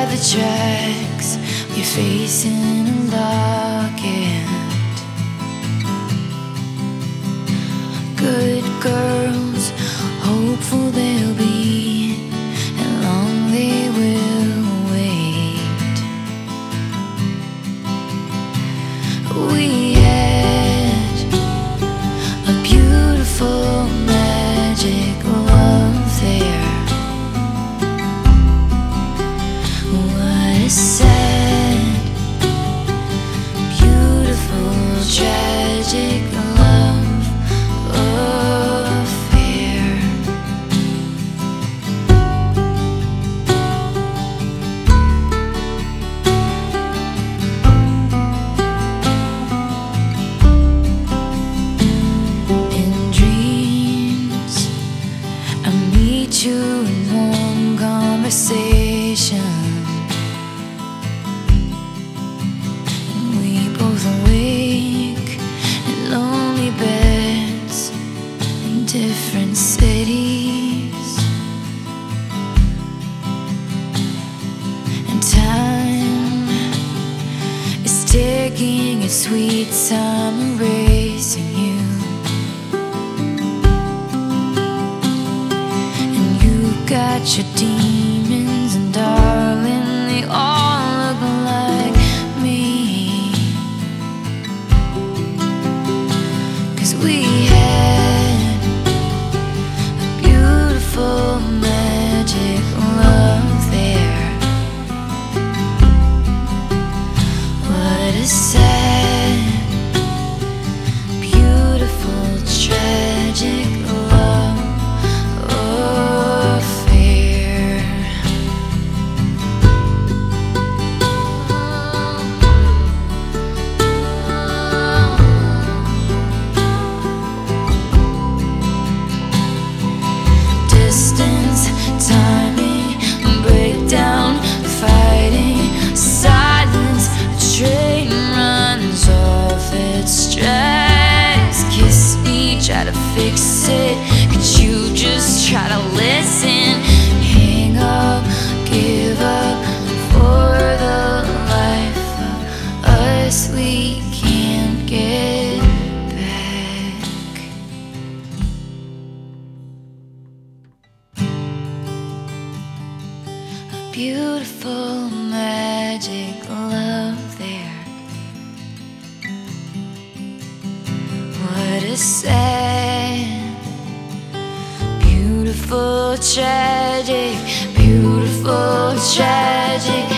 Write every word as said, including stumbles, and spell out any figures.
the tracks, we're facing a lock end. Good girls, hopeful they'll be, and long they will wait. We had a beautiful magic love there. What a sad, beautiful, tragic love affair. In dreams, I meet you in warm conversation. Awake in lonely beds in different cities, and time is taking its sweet time, erasing you. And you got your demons, and darling, they all look like me. We had a beautiful magic love there. What a sad, beautiful, tragic love affair. Distance, timing, breakdown, fighting, silence. A train runs off its tracks. Kiss me, try to fix it. Could you just try to listen? Hang up, give up for the life of us we can't get back. Beautiful magic love there. What a sad, beautiful, tragic, beautiful, tragic